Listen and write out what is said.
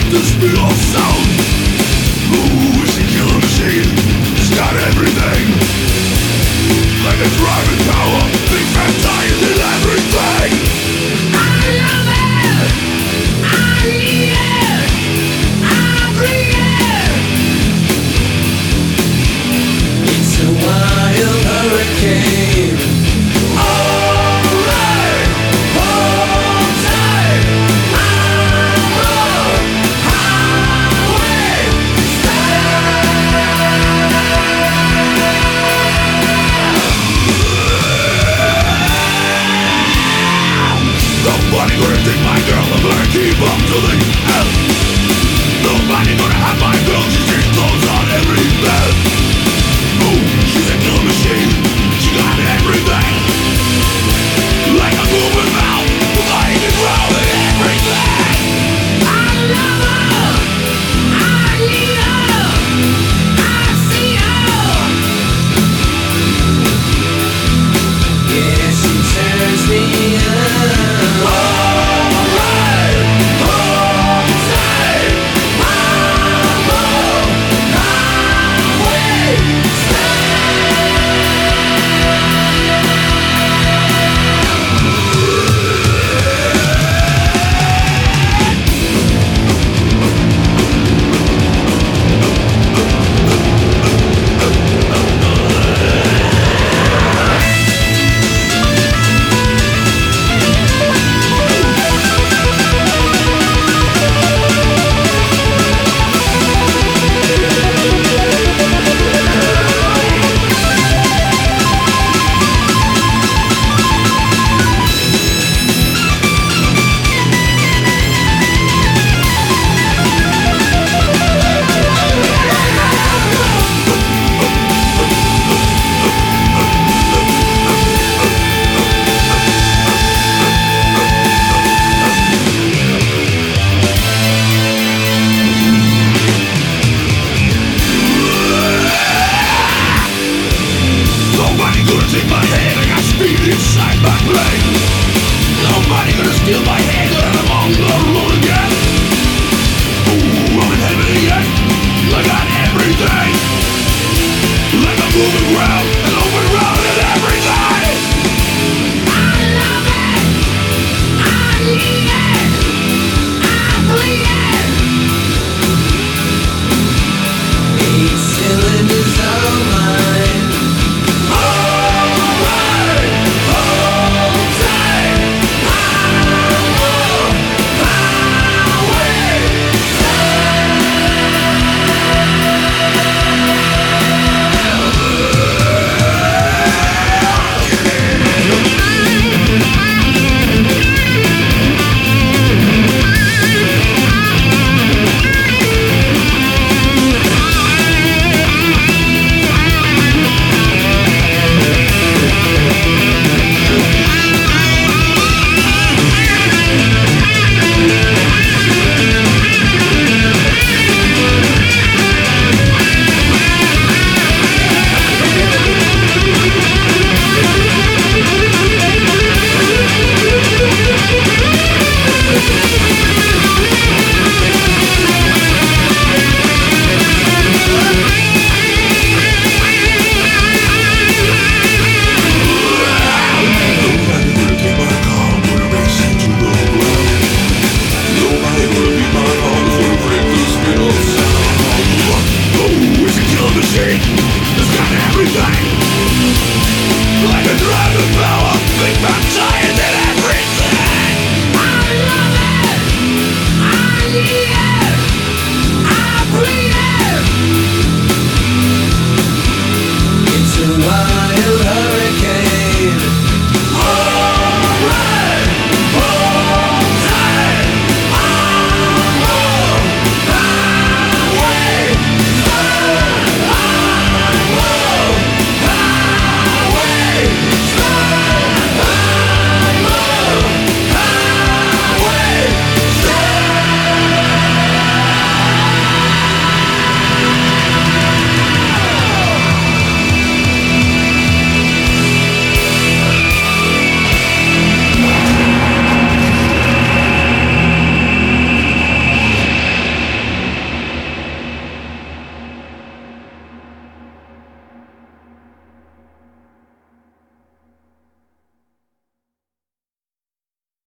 the speed of sound. Ooh, it's a killer machine. It's got everything. Like a driving power, big fat tires and everything. I love it. I need it. I breathe it. It's a wild hurricane. Nobody gonna take my girl, I'm gonna keep up to the end. Nobody gonna have my girl, she takes clothes on every bed. Ooh, she's a killer machine, she got everything. Like a moving mouth, lying and growling everything. I love her, I need her, I see her. Yeah, she turns me on. Take my hand, I got speed inside my brain. Nobody gonna steal my hand, and I'm on the road again. Ooh, I'm in heaven again. I got everything. Like I'm moving round and over round and everything. I love it. I need it. I bleed it. 8 cylinders on mine. Wild